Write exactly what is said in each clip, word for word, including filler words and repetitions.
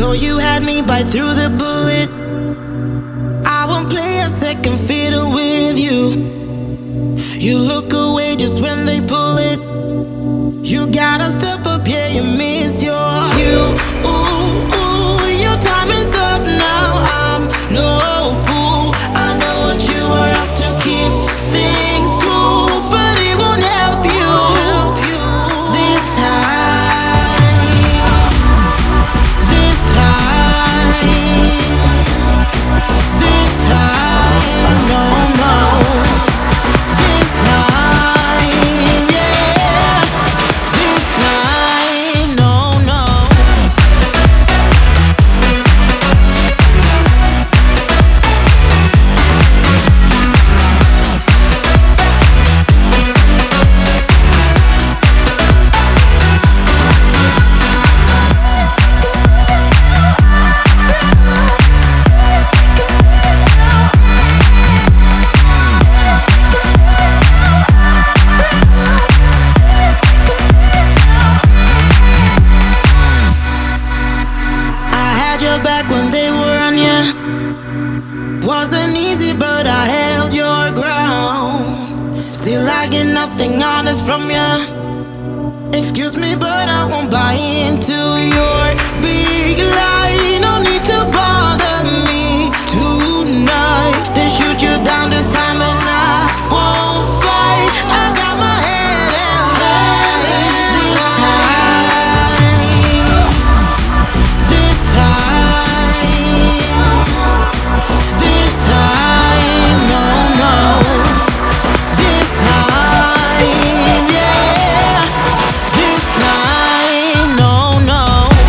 So you had me bite through the bullet. I won't play a second fiddle with you. You look away just when they pull it. You gotta step up, yeah, you miss your cue. Ooh, ooh, your time is up now. I'm no fool. I know what you are up to. Keep things cool, but it won't help you. Help you this time. This time. This time. No, no. This time, yeah. This time, no, no. Back when they were on ya, wasn't easy, but I held your ground. Still I get nothing honest from ya. Excuse me, but I won't buy into your big lie. No need to bother me tonight. They shoot you down this time and I won't fight. I got my head held high. This time, this time, this time, no, no. This time, yeah. This time, no, no.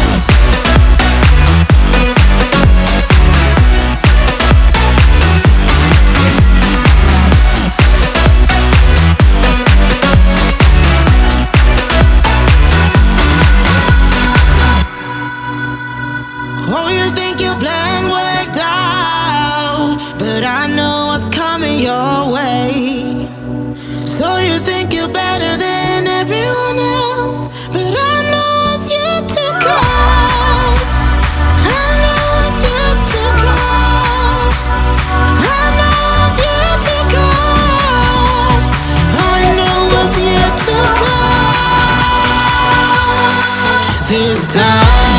Oh, you think your plan worked out, but I know what's coming your way. So you think you're better than everyone else, but I know what's yet to come. I know what's yet to come. I know what's yet to come. I know what's yet to come. This time.